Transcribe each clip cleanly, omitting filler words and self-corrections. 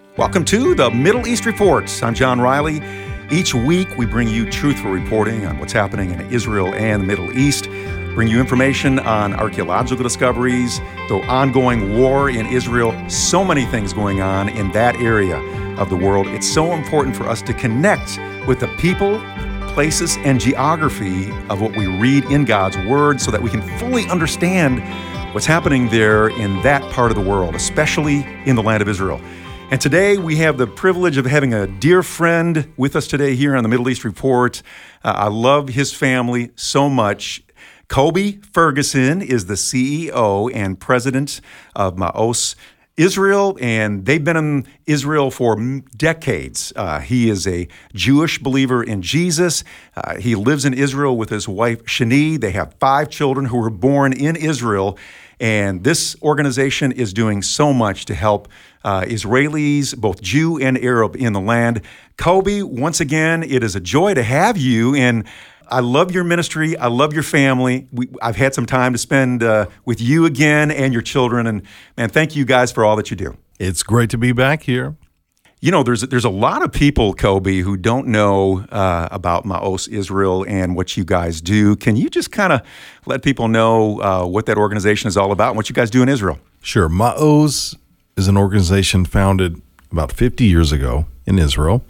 Welcome to the Middle East Report. I'm John Riley. Each week, we bring you truthful reporting on what's happening in Israel and the Middle East, bring you information on archaeological discoveries, the ongoing war in Israel, so many things going on in that area of the world. It's so important for us to connect with the people, places, and geography of what we read in God's Word so that we can fully understand what's happening there in that part of the world, especially in the land of Israel. And today we have the privilege of having a dear friend with us today here on the Middle East Report. I love his family so much. Kobe Ferguson is the CEO and president of Maoz Israel, and they've been in Israel for decades. He is a Jewish believer in Jesus. He lives in Israel with his wife, Shani. They have 5 children who were born in Israel. And this organization is doing so much to help Israelis, both Jew and Arab, in the land. Kobe, once again, it is a joy to have you. And I love your ministry. I love your family. I've had some time to spend with you again and your children. And man, thank you guys for all that you do. It's great to be back here. You know, there's a lot of people, Kobe, who don't know about Maoz Israel and what you guys do. Can you just kind of let people know what that organization is all about and what you guys do in Israel? Sure. Maoz is an organization founded about 50 years ago in Israel.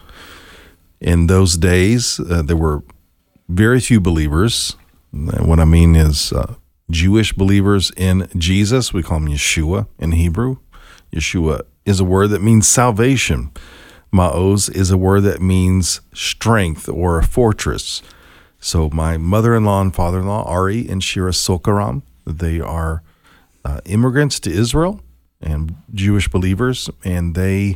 In those days, there were very few believers. What I mean is Jewish believers in Jesus. We call them Yeshua in Hebrew. Yeshua is a word that means salvation. Maoz is a word that means strength or a fortress. So my mother-in-law and father-in-law, Ari and Shira Sokaram, they are immigrants to Israel and Jewish believers, and they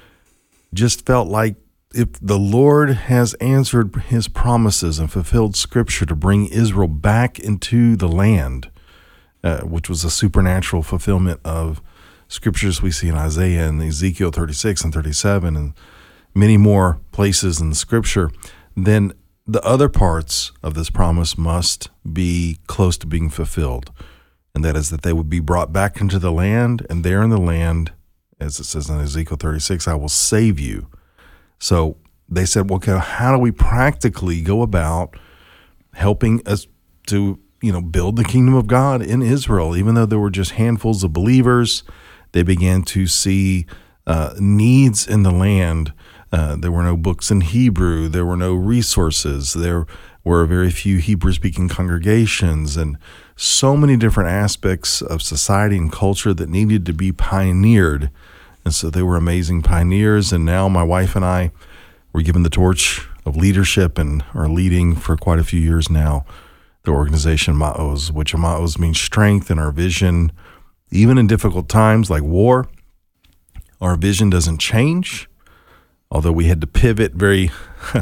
just felt like if the Lord has answered his promises and fulfilled Scripture to bring Israel back into the land, which was a supernatural fulfillment of Scriptures we see in Isaiah and Ezekiel 36 and 37 and many more places in the Scripture, then the other parts of this promise must be close to being fulfilled. And that is that they would be brought back into the land, and there in the land, as it says in Ezekiel 36, I will save you. So they said, well, okay, how do we practically go about helping us to, build the kingdom of God in Israel? Even though there were just handfuls of believers, they began to see needs in the land. There were no books in Hebrew. There were no resources. There were very few Hebrew-speaking congregations, and so many different aspects of society and culture that needed to be pioneered. And so they were amazing pioneers. And now my wife and I were given the torch of leadership and are leading for quite a few years now the organization Maoz, which Maoz means strength, and our vision, even in difficult times like war, our vision doesn't change, although we had to pivot very,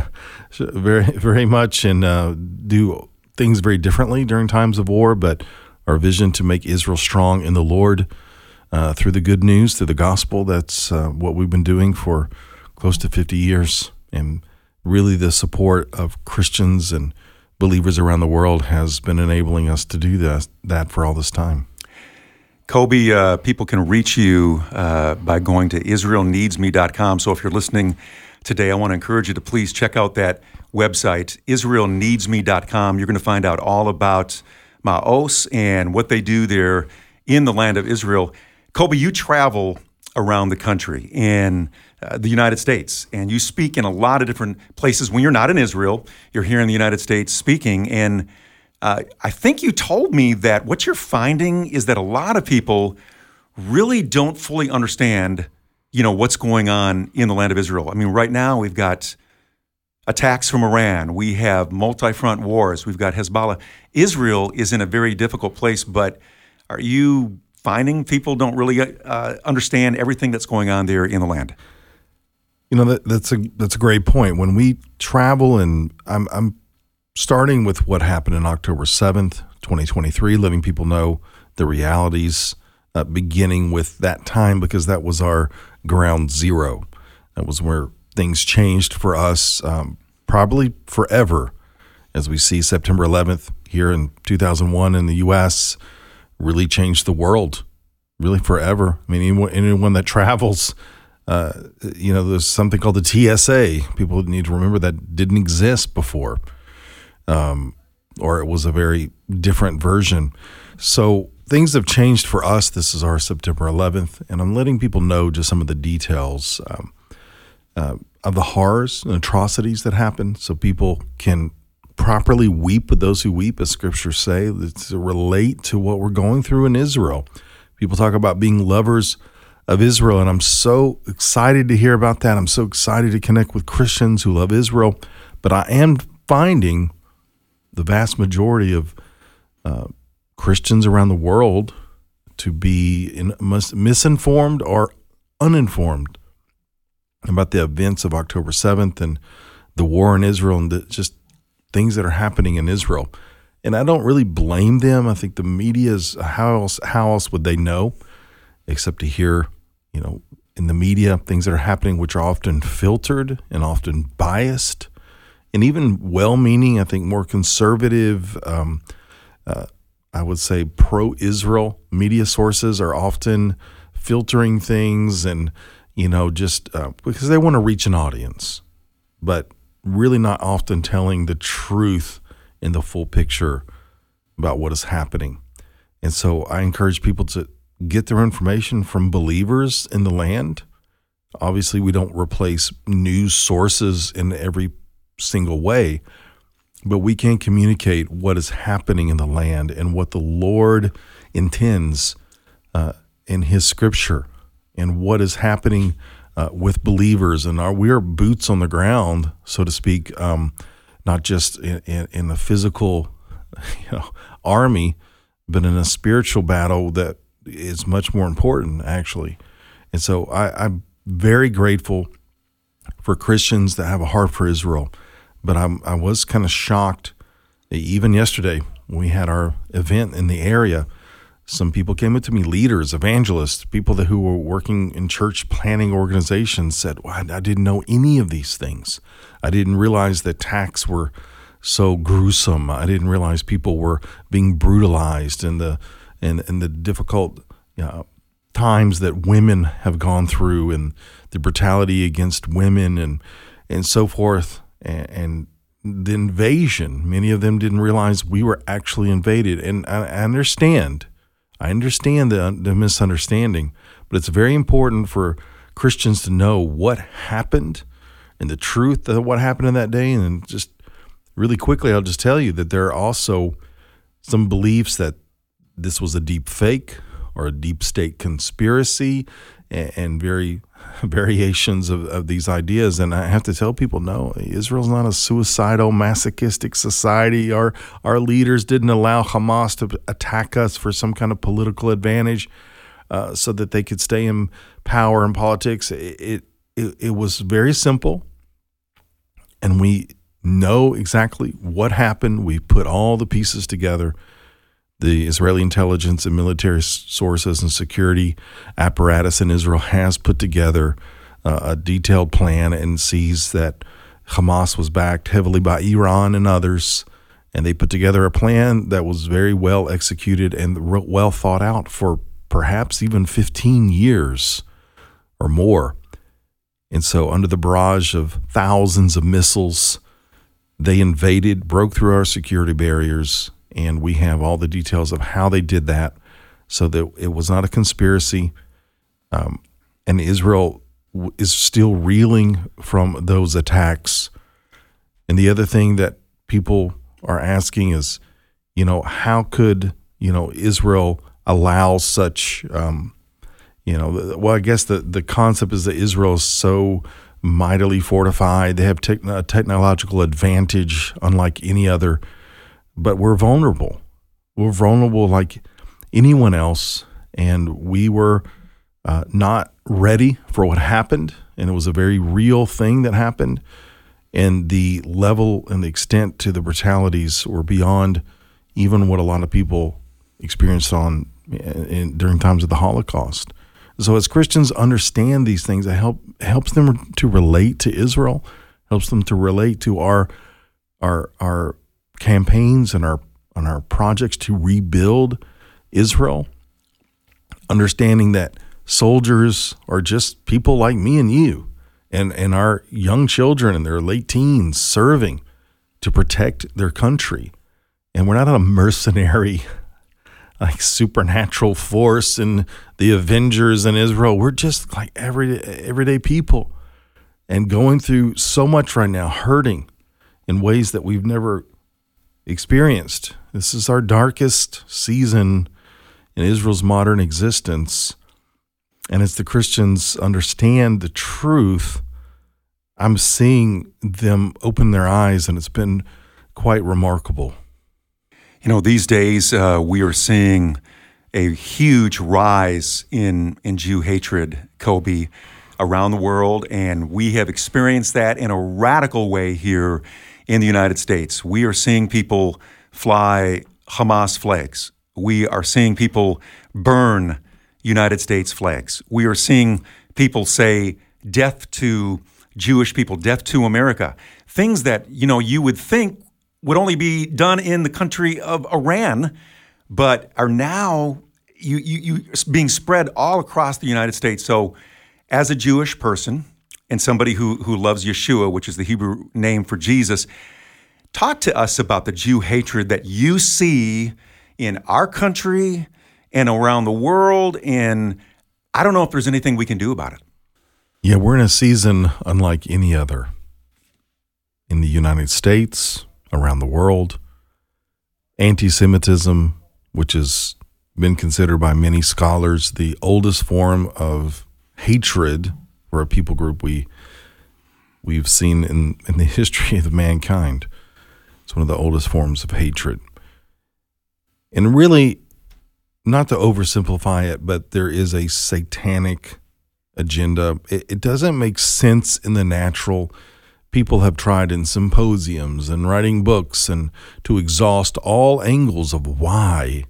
very much and do things very differently during times of war. But our vision to make Israel strong in the Lord through the good news, through the gospel, that's what we've been doing for close to 50 years. And really the support of Christians and believers around the world has been enabling us to do that for all this time. Kobe, people can reach you by going to israelneedsme.com. So if you're listening today, I want to encourage you to please check out that website, israelneedsme.com. You're going to find out all about Maoz and what they do there in the land of Israel. Kobe, you travel around the country in the United States, and you speak in a lot of different places. When you're not in Israel, you're here in the United States speaking, and I think you told me that what you're finding is that a lot of people really don't fully understand, what's going on in the land of Israel. I mean, right now we've got attacks from Iran. We have multi-front wars. We've got Hezbollah. Israel is in a very difficult place, but are you finding people don't really understand everything that's going on there in the land? That's a great point. When we travel, and I'm starting with what happened on October 7th, 2023, letting people know the realities, beginning with that time, because that was our ground zero. That was where things changed for us, probably forever, as we see September 11th here in 2001 in the U.S., really changed the world, really forever. I mean, anyone that travels There's something called the TSA. People need to remember that didn't exist before, or it was a very different version. So things have changed for us. This is our September 11th, and I'm letting people know just some of the details of the horrors and atrocities that happen, so people can properly weep with those who weep, as scriptures say, to relate to what we're going through in Israel. People talk about being lovers of Israel, and I'm so excited to hear about that. I'm so excited to connect with Christians who love Israel, but I am finding the vast majority of Christians around the world to be misinformed or uninformed about the events of October 7th and the war in Israel and just things that are happening in Israel. And I don't really blame them. I think the media is, how else would they know except to hear, in the media, things that are happening which are often filtered and often biased and even well-meaning, I think more conservative, I would say pro-Israel media sources are often filtering things and, just because they want to reach an audience, but really not often telling the truth in the full picture about what is happening. And so I encourage people to get their information from believers in the land. Obviously, we don't replace news sources in every single way, but we can communicate what is happening in the land and what the Lord intends in His Scripture and what is happening with believers. And we are boots on the ground, so to speak, not just in a physical army, but in a spiritual battle that is much more important, actually. And so I'm very grateful for Christians that have a heart for Israel. But I was kind of shocked. Even yesterday, when we had our event in the area, some people came up to me, leaders, evangelists, people who were working in church planning organizations, said, well, I didn't know any of these things. I didn't realize that attacks were so gruesome. I didn't realize people were being brutalized and the difficult times that women have gone through and the brutality against women and so forth. And the invasion, many of them didn't realize we were actually invaded. And I understand the misunderstanding, but it's very important for Christians to know what happened and the truth of what happened in that day. And just really quickly, I'll just tell you that there are also some beliefs that this was a deep fake or a deep state conspiracy and variations of these ideas. And I have to tell people, no, Israel's not a suicidal, masochistic society. Our leaders didn't allow Hamas to attack us for some kind of political advantage so that they could stay in power and politics. It was very simple, and we know exactly what happened. We put all the pieces together. The Israeli intelligence and military sources and security apparatus in Israel has put together a detailed plan and sees that Hamas was backed heavily by Iran and others, and they put together a plan that was very well executed and well thought out for perhaps even 15 years or more. And so under the barrage of thousands of missiles, they invaded, broke through our security barriers, and we have all the details of how they did that so that it was not a conspiracy. And Israel is still reeling from those attacks. And the other thing that people are asking is, how could, Israel allow such, well, I guess the concept is that Israel is so mightily fortified. They have a technological advantage unlike any other. But we're vulnerable. We're vulnerable like anyone else, and we were not ready for what happened, and it was a very real thing that happened, and the level and the extent to the brutalities were beyond even what a lot of people experienced during times of the Holocaust. So as Christians understand these things, it helps them to relate to Israel, helps them to relate to our campaigns and our projects to rebuild Israel, understanding that soldiers are just people like me and you, and our young children in their late teens serving to protect their country. And we're not a mercenary, like supernatural force in the Avengers in Israel. We're just like everyday people and going through so much right now, hurting in ways that we've never experienced. This is our darkest season in Israel's modern existence. And as the Christians understand the truth, I'm seeing them open their eyes, and it's been quite remarkable. You know, these days we are seeing a huge rise in Jew hatred, Kobe, around the world, and we have experienced that in a radical way here in the United States. We are seeing people fly Hamas flags. We are seeing people burn United States flags. We are seeing people say death to Jewish people, death to America. Things that, you would think would only be done in the country of Iran, but are now you being spread all across the United States. So as a Jewish person and somebody who loves Yeshua, which is the Hebrew name for Jesus, talk to us about the Jew hatred that you see in our country and around the world. And I don't know if there's anything we can do about it. Yeah, we're in a season unlike any other in the United States, around the world. Anti-Semitism, which has been considered by many scholars the oldest form of hatred for a people group we've seen in the history of mankind. It's one of the oldest forms of hatred. And really, not to oversimplify it, but there is a satanic agenda. It doesn't make sense in the natural. People have tried in symposiums and writing books and to exhaust all angles of why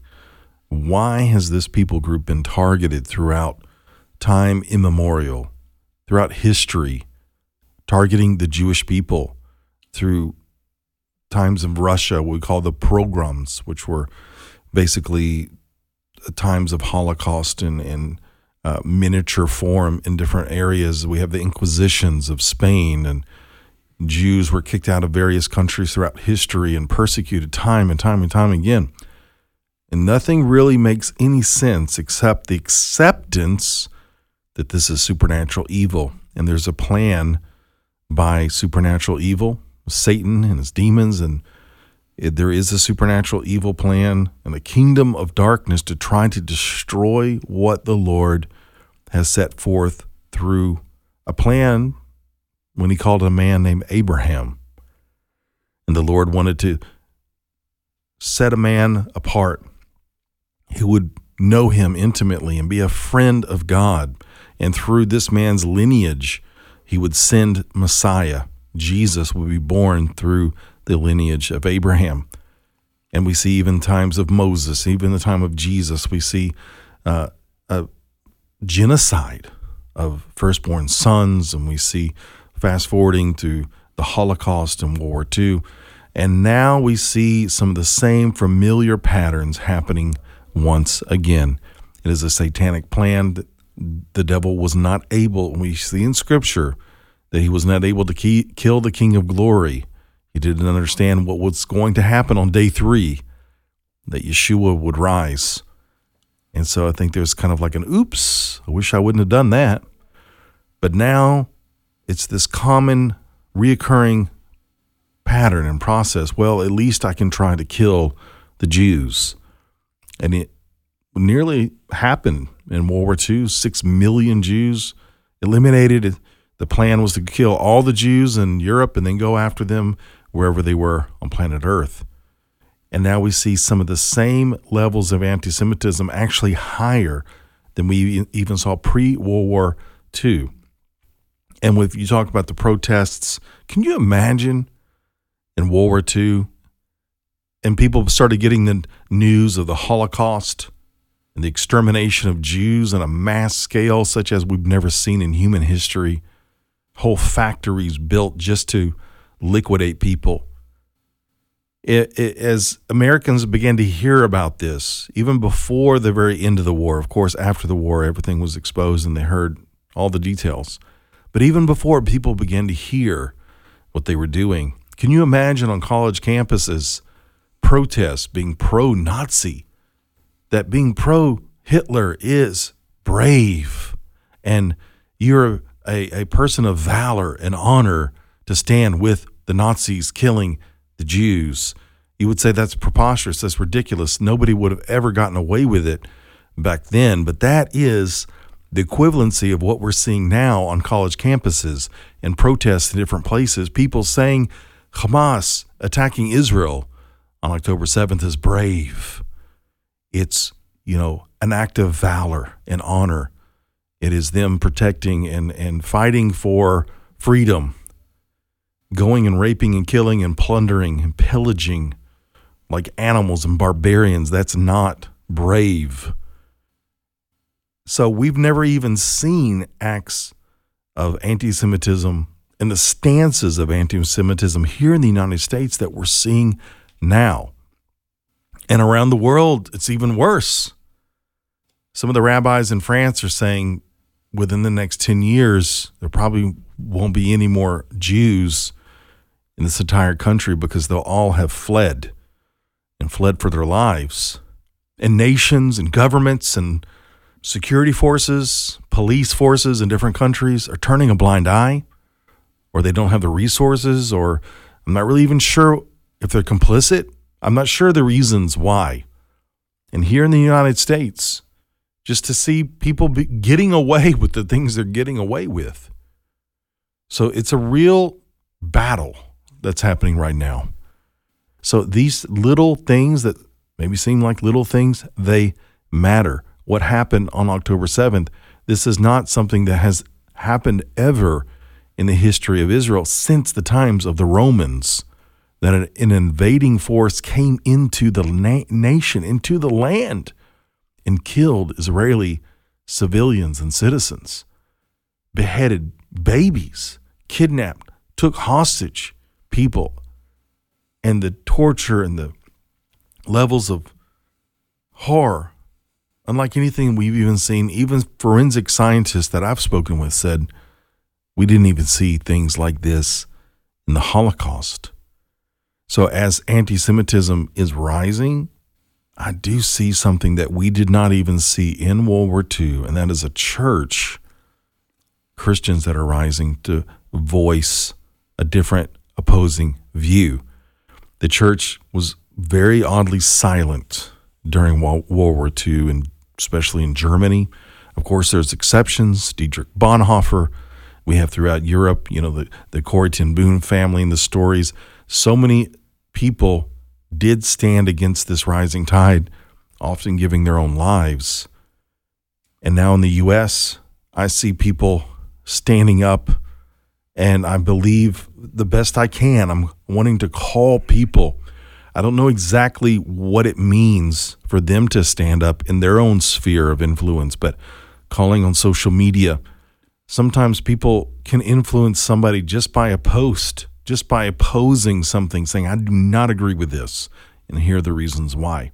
has this people group been targeted throughout time immemorial, throughout history, targeting the Jewish people through times of Russia, what we call the pogroms, which were basically times of Holocaust in miniature form in different areas. We have the Inquisitions of Spain, and Jews were kicked out of various countries throughout history and persecuted time and time and time again. And nothing really makes any sense except the acceptance that this is supernatural evil. And there's a plan by supernatural evil, Satan and his demons, and there is a supernatural evil plan and the kingdom of darkness to try to destroy what the Lord has set forth through a plan when he called a man named Abraham. And the Lord wanted to set a man apart who would know him intimately and be a friend of God. And through this man's lineage, he would send Messiah. Jesus would be born through the lineage of Abraham. And we see even times of Moses, even the time of Jesus, we see a genocide of firstborn sons, and we see fast forwarding to the Holocaust and World War II. And now we see some of the same familiar patterns happening once again. It is a satanic plan that the devil was not able, we see in Scripture, that he was not able to kill the King of Glory. He didn't understand what was going to happen on day 3, that Yeshua would rise. And so I think there's kind of like an oops, I wish I wouldn't have done that. But now it's this common reoccurring pattern and process. Well, at least I can try to kill the Jews. And it nearly happened in World War II. 6 million Jews eliminated. The plan was to kill all the Jews in Europe and then go after them wherever they were on planet Earth. And now we see some of the same levels of anti-Semitism, actually higher than we even saw pre-World War II. And if you talk about the protests, can you imagine in World War II, and people started getting the news of the Holocaust and the extermination of Jews on a mass scale such as we've never seen in human history, whole factories built just to liquidate people. As Americans began to hear about this, even before the very end of the war, of course, after the war, everything was exposed and they heard all the details. But even before people began to hear what they were doing, can you imagine on college campuses protests being pro-Nazi, that being pro-Hitler is brave, and you're a person of valor and honor to stand with the Nazis killing the Jews? You would say that's preposterous, that's ridiculous. Nobody would have ever gotten away with it back then, but that is the equivalency of what we're seeing now on college campuses and protests in different places. People saying Hamas attacking Israel on October 7th is brave. It's, an act of valor and honor. It is them protecting and fighting for freedom, going and raping and killing and plundering and pillaging like animals and barbarians. That's not brave. So we've never even seen acts of anti-Semitism and the stances of anti-Semitism here in the United States that we're seeing now. And around the world, it's even worse. Some of the rabbis in France are saying within the next 10 years, there probably won't be any more Jews in this entire country because they'll all have fled for their lives. And nations and governments and security forces, police forces in different countries are turning a blind eye, or they don't have the resources, or I'm not really even sure if they're complicit. I'm not sure the reasons why. And here in the United States, just to see people getting away with the things they're getting away with. So it's a real battle that's happening right now. So these little things that maybe seem like little things, they matter. What happened on October 7th, this is not something that has happened ever in the history of Israel since the times of the Romans, that an invading force came into the nation, into the land, and killed Israeli civilians and citizens, beheaded babies, kidnapped, took hostage people, and the torture and the levels of horror, unlike anything we've even seen. Even forensic scientists that I've spoken with said, we didn't even see things like this in the Holocaust. So as anti-Semitism is rising, I do see something that we did not even see in World War II, and that is a church, Christians that are rising to voice a different opposing view. The church was very oddly silent during World War II, and especially in Germany. Of course, there's exceptions. Dietrich Bonhoeffer. We have throughout Europe, the Corrie ten Boom family and the stories. So many people did stand against this rising tide, often giving their own lives. And now in the U.S., I see people standing up, and I believe the best I can. I'm wanting to call people. I don't know exactly what it means for them to stand up in their own sphere of influence, but calling on social media. Sometimes people can influence somebody just by a post, just by opposing something, saying, I do not agree with this, and here are the reasons why.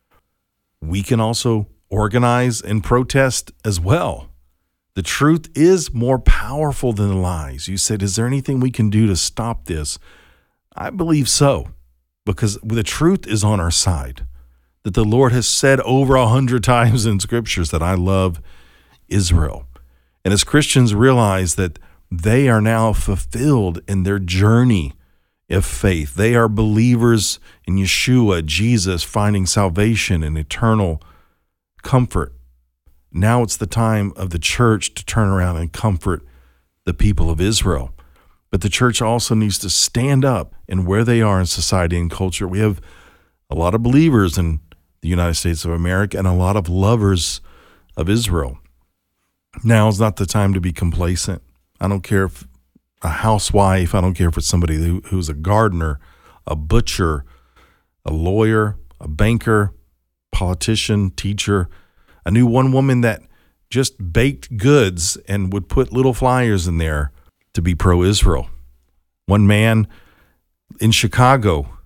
We can also organize and protest as well. The truth is more powerful than the lies. You said, is there anything we can do to stop this? I believe so, because the truth is on our side. That the Lord has said over 100 times in scriptures that I love Israel. And as Christians realize that they are now fulfilled in their journey of faith, they are believers in Yeshua, Jesus, finding salvation and eternal comfort. Now it's the time of the church to turn around and comfort the people of Israel. But the church also needs to stand up in where they are in society and culture. We have a lot of believers in the United States of America and a lot of lovers of Israel. Now is not the time to be complacent. I don't care if a housewife, I don't care if it's somebody who's a gardener, a butcher, a lawyer, a banker, politician, teacher. I knew one woman that just baked goods and would put little flyers in there to be pro-Israel. One man in Chicago,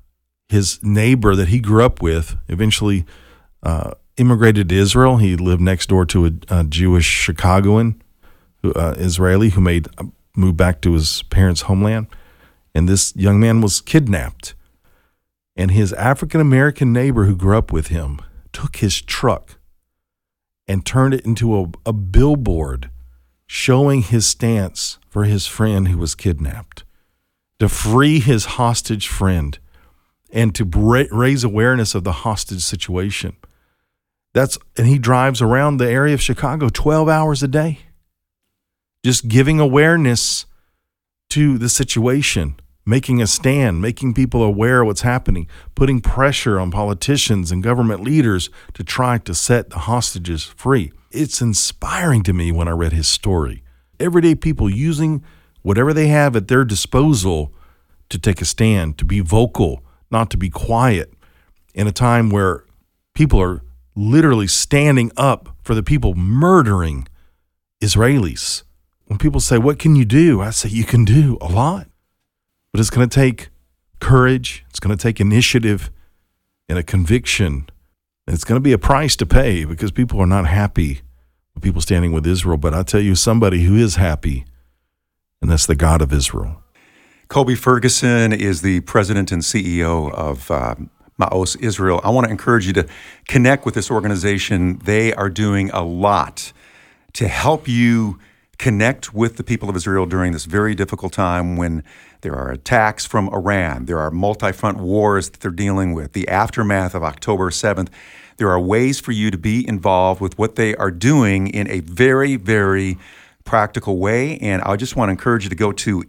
his neighbor that he grew up with eventually immigrated to Israel. He lived next door to a Jewish Chicagoan, Israeli, who moved back to his parents' homeland. And this young man was kidnapped. And his African-American neighbor who grew up with him took his truck and turned it into a billboard showing his stance for his friend who was kidnapped, to free his hostage friend and to raise awareness of the hostage situation. And he drives around the area of Chicago 12 hours a day, just giving awareness to the situation, making a stand, making people aware of what's happening, putting pressure on politicians and government leaders to try to set the hostages free. It's inspiring to me when I read his story. Everyday people using whatever they have at their disposal to take a stand, to be vocal, not to be quiet, in a time where people are literally standing up for the people murdering Israelis. When people say, what can you do? I say, you can do a lot. But it's going to take courage. It's going to take initiative and a conviction. And it's going to be a price to pay because people are not happy with people standing with Israel. But I tell you, somebody who is happy, and that's the God of Israel. Colby Ferguson is the president and CEO of Ma'os Israel. I want to encourage you to connect with this organization. They are doing a lot to help you connect with the people of Israel during this very difficult time when there are attacks from Iran. There are multi-front wars that they're dealing with, the aftermath of October 7th. There are ways for you to be involved with what they are doing in a very, very practical way. And I just want to encourage you to go to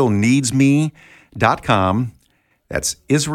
israelneedsme.com. That's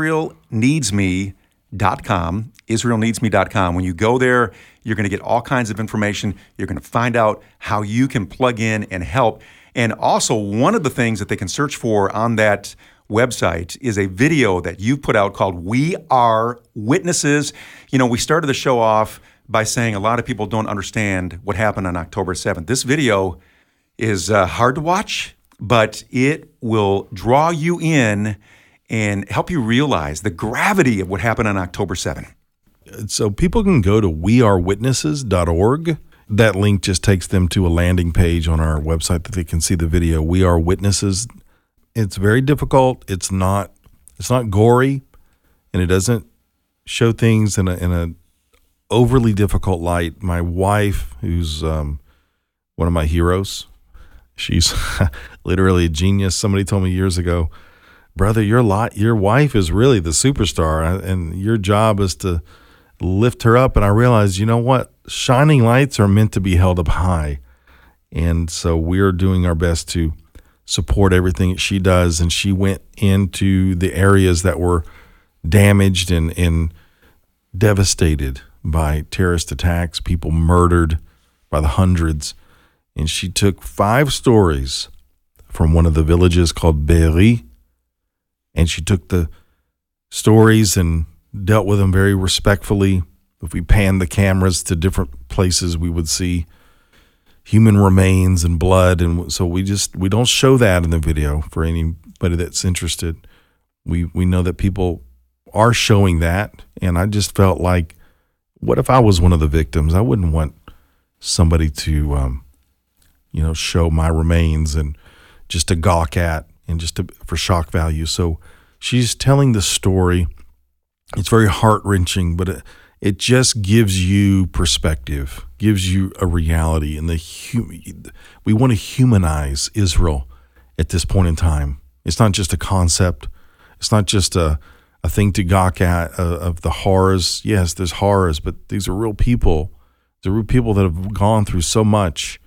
israelneedsme.com, israelneedsme.com. When you go there, you're going to get all kinds of information. You're going to find out how you can plug in and help. And also, one of the things that they can search for on that website is a video that you've put out called We Are Witnesses. You know, we started the show off by saying a lot of people don't understand what happened on October 7th. This video is hard to watch, but it will draw you in and help you realize the gravity of what happened on October 7th. So people can go to wearewitnesses.org. That link just takes them to a landing page on our website that they can see the video. We Are Witnesses. It's very difficult. It's not gory, and it doesn't show things in a overly difficult light. My wife, who's one of my heroes, she's literally a genius. Somebody told me years ago, brother, your wife is really the superstar, and your job is to lift her up. And I realized, you know what? Shining lights are meant to be held up high. And so we're doing our best to support everything that she does. And she went into the areas that were damaged and devastated by terrorist attacks, people murdered by the hundreds. And she took 5 stories from one of the villages called Be'eri, and she took the stories and dealt with them very respectfully. If we panned the cameras to different places, we would see human remains and blood. And so we don't show that in the video for anybody that's interested. We know that people are showing that. And I just felt like, what if I was one of the victims? I wouldn't want somebody to, show my remains and just to gawk at and just for shock value. So she's telling the story. It's very heart-wrenching, but it just gives you perspective, gives you a reality. And we want to humanize Israel at this point in time. It's not just a concept. It's not just a thing to gawk at of the horrors. Yes, there's horrors, but these are real people. They're real people that have gone through so much.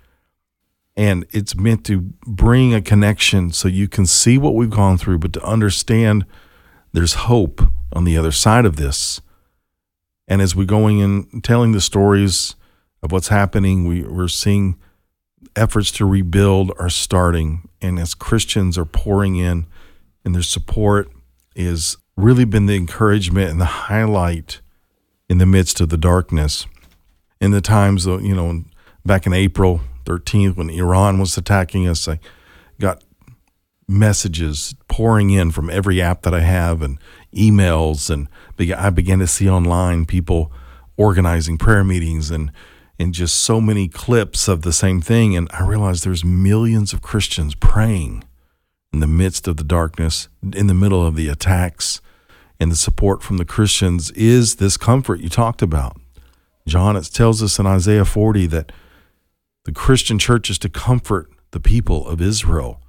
And it's meant to bring a connection so you can see what we've gone through, but to understand there's hope on the other side of this. And as we're going in telling the stories of what's happening, we're seeing efforts to rebuild are starting. And as Christians are pouring in, and their support has really been the encouragement and the highlight in the midst of the darkness. In the times, back in April 13th when Iran was attacking us, I got messages pouring in from every app that I have and emails, and I began to see online people organizing prayer meetings and just so many clips of the same thing. And I realized there's millions of Christians praying in the midst of the darkness, in the middle of the attacks, and the support from the Christians is this comfort you talked about. John, it tells us in Isaiah 40 that the Christian church is to comfort the people of Israel.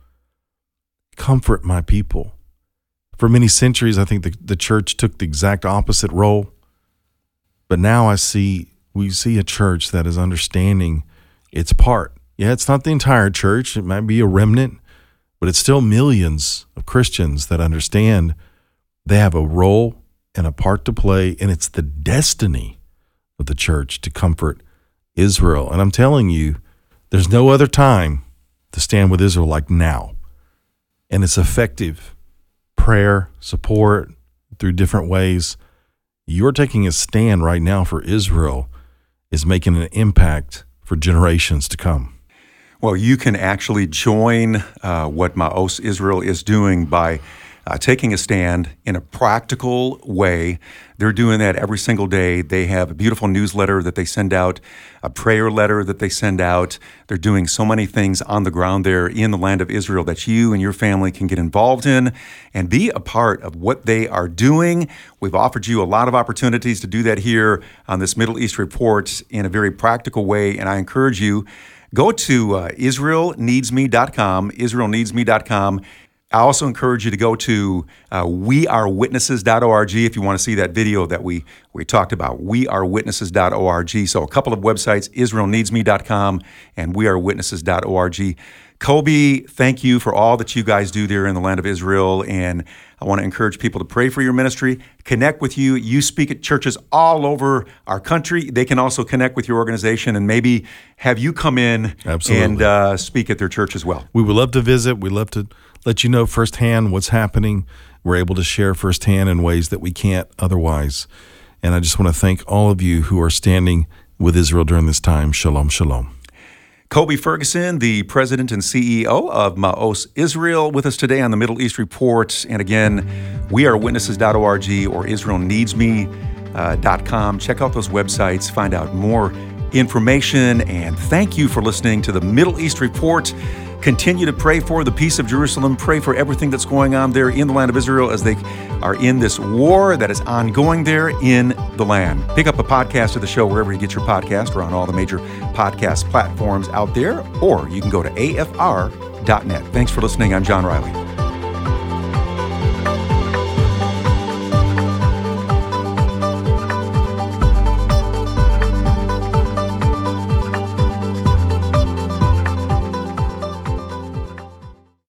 Comfort my people. For many centuries, I think the church took the exact opposite role. But now we see a church that is understanding its part. Yeah, it's not the entire church. It might be a remnant, but it's still millions of Christians that understand they have a role and a part to play, and it's the destiny of the church to comfort Israel. And I'm telling you, there's no other time to stand with Israel like now. And it's effective prayer, support through different ways. You're taking a stand right now for Israel is making an impact for generations to come. Well, you can actually join what Ma'os Israel is doing by taking a stand in a practical way. They're doing that every single day. They have a beautiful newsletter that they send out, a prayer letter that they send out. They're doing so many things on the ground there in the land of Israel that you and your family can get involved in and be a part of what they are doing. We've offered you a lot of opportunities to do that here on this Middle East Report in a very practical way, and I encourage you, go to israelneedsme.com, israelneedsme.com. I also encourage you to go to wearewitnesses.org if you want to see that video that we talked about, wearewitnesses.org. So a couple of websites, israelneedsme.com and wearewitnesses.org. Kobe, thank you for all that you guys do there in the land of Israel, and I want to encourage people to pray for your ministry, connect with you. You speak at churches all over our country. They can also connect with your organization and maybe have you come in and speak at their church as well. We would love to visit. We'd love to let you know firsthand what's happening. We're able to share firsthand in ways that we can't otherwise. And I just want to thank all of you who are standing with Israel during this time. Shalom, shalom. Kobe Ferguson, the president and CEO of Ma'os Israel, with us today on the Middle East Report. And again, wearewitnesses.org or israelneedsme.com. Check out those websites, find out more information, and thank you for listening to the Middle East Report. Continue to pray for the peace of Jerusalem. Pray for everything that's going on there in the land of Israel as they are in this war that is ongoing there in the land. Pick up a podcast of the show wherever you get your podcast or on all the major podcast platforms out there, or you can go to afr.net. Thanks for listening. I'm John Riley.